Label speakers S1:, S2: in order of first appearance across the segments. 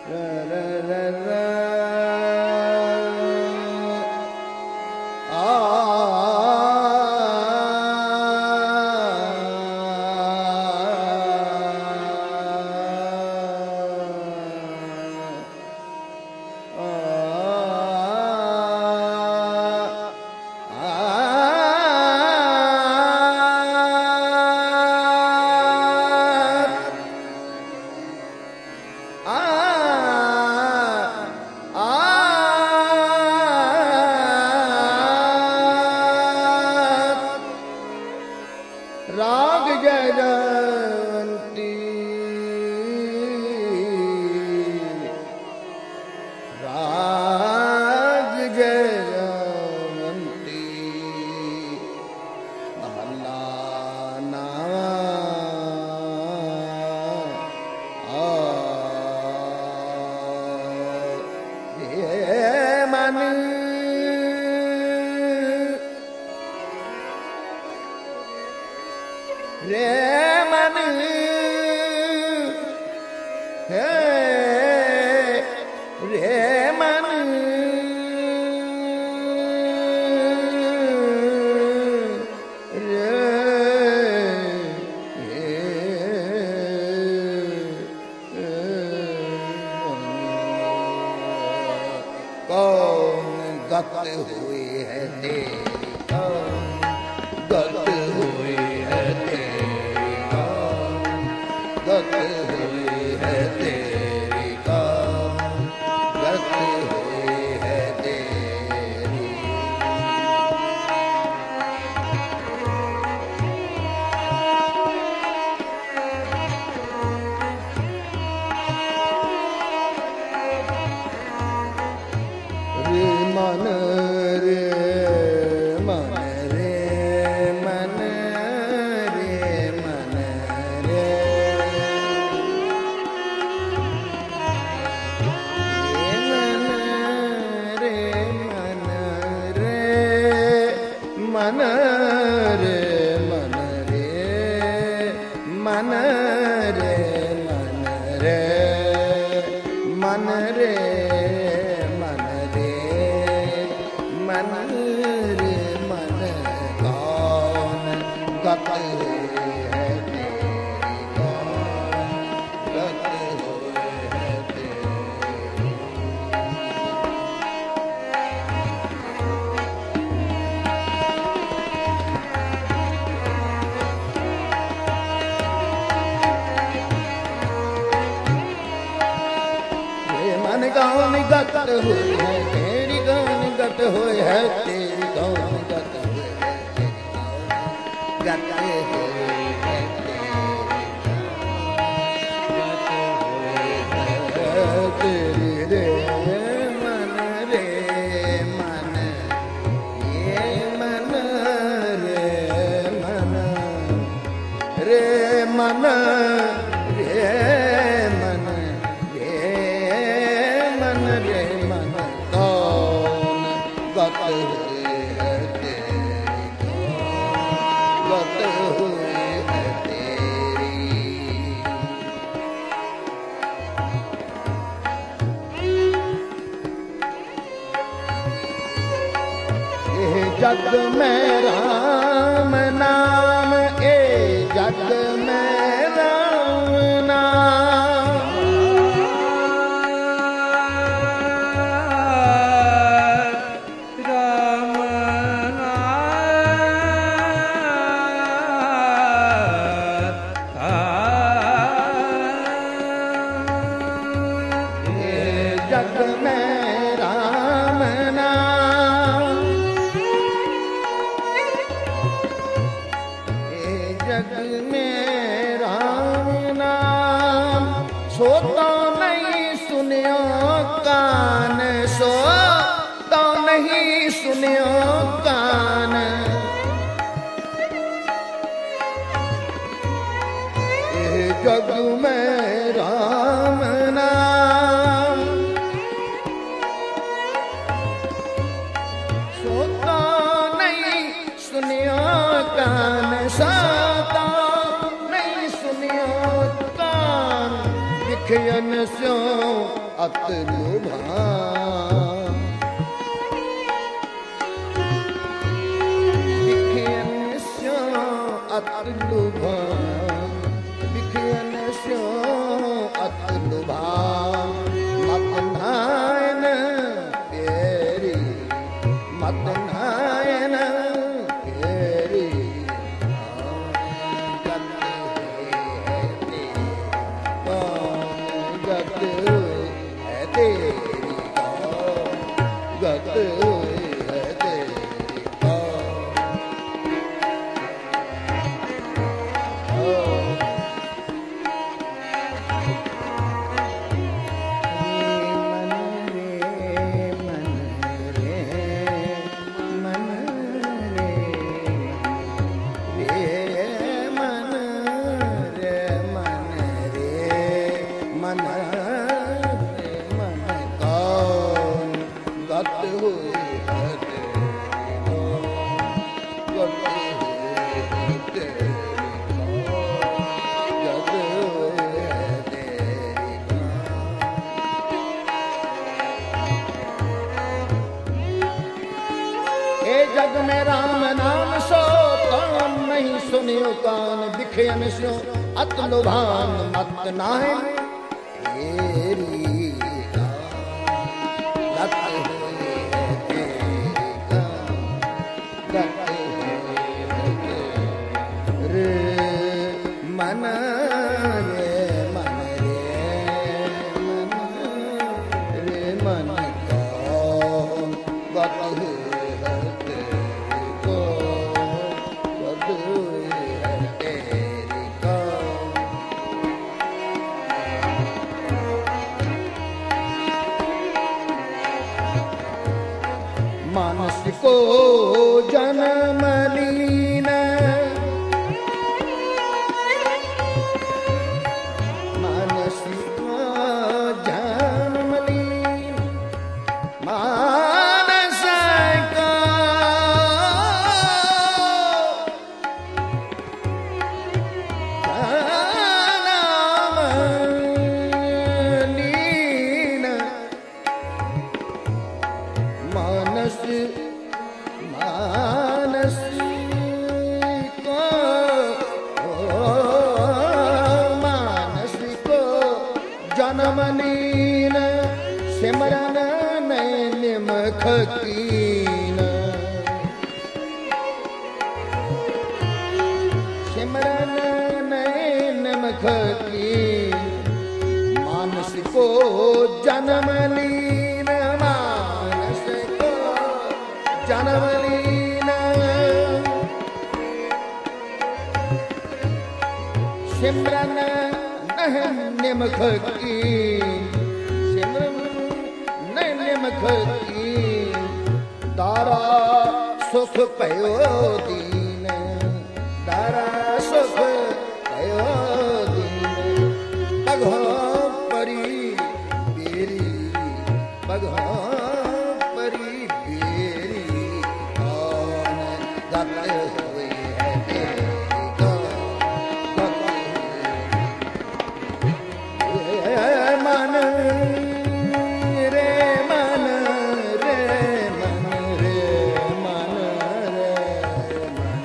S1: राग जयंती राग जयंती महला नावा मन रे मन हे रे मन रे कौन गत हुई है तेरी गत हुई है तेरी गत हुई है तेरी गत हुई है तेरी रे मन रे मन रे मन रे मन रे मन रे मन रे मन रे मन रे मन रे मन रे मन रे मन कौन गत हुई है तेरी गत हुई है तेरी मन कौन गत हुई है तेरी कौन गत हुई है तेरी कौन गत हुई है गत हुई है तेरी रे मन रे मन ये मन रे मन रे मन रे मन रे मन कौन गत हुई है तेरी गत हुई है तेरी ये जग में राम नाम ए जग में राम नाम जग में राम नाम ये जग में राम नाम सो तो नहीं सुनियो कान सो तो नहीं सुनियो कान ये जग में राम नाम सोता नहीं सुनियो कान सोता नहीं सुनियो कान विखयन स्यो अत लुभान बिखियन स्यो अत लुभान बिखियन स्यो अत लुभान मत नायन पेरी मत नायन पेरी गत है तेरी जग में राम नाम सो कान नहीं सुनियो कान बिखयन स्यो अत लुभान मत नाहिन तेरी गत है तेरी गत रे मन रे मन रे मन का गत मानस को जन्म लीन मानस को जन्म लीन मानस का जन्म लीन मानस मानस को मानस को जन्म लीन सिमरन निमख कीन सिमरन निमख कीन मानस को जन्म लीन मानस को जन्म लीन सिमरन निमख कीन सिमरन निमख कीन दारा सुख पयो दीन दारा सुख पयो दीन भगवान परी बेरी भगवान परी बेरी कौन गत हुई है तेरी मन रे मन रे मन रे मन रे मन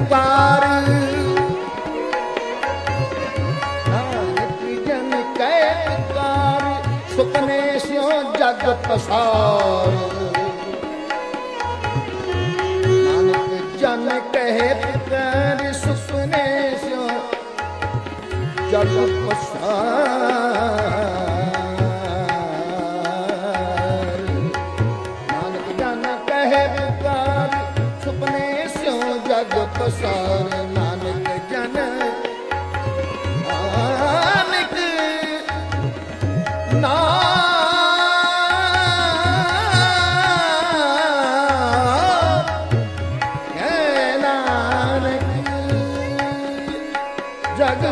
S1: पुकार, नानक जन कह पुकार, सुपने स्यों जग पसार। नानक जन कह पुकार, सुपने स्यों जग पसार। जग पसार, नानक जन नानक नानक जग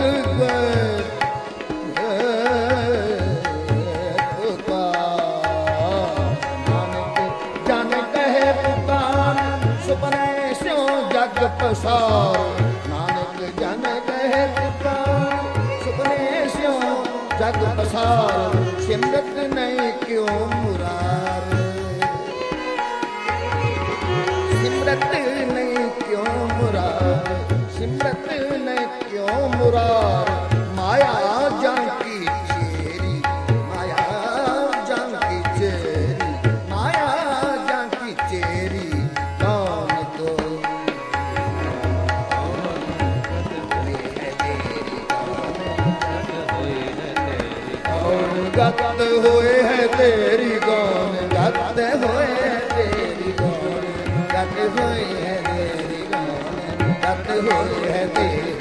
S1: पसार। नानक जन कह पुकार, सुपने स्यों जग पसार। सिमरत नहीं क्यों मुरार, सिमरत नहीं क्यों मुरार, सिमरत नहीं क्यों मुरार। माया जाकी चेरी, माया जाकी चेरी, माया जाकी चेरी। गत होए है तेरी गौन, गत होए है तेरी गौन, गत होए है तेरी गौन, गत होए है तेरी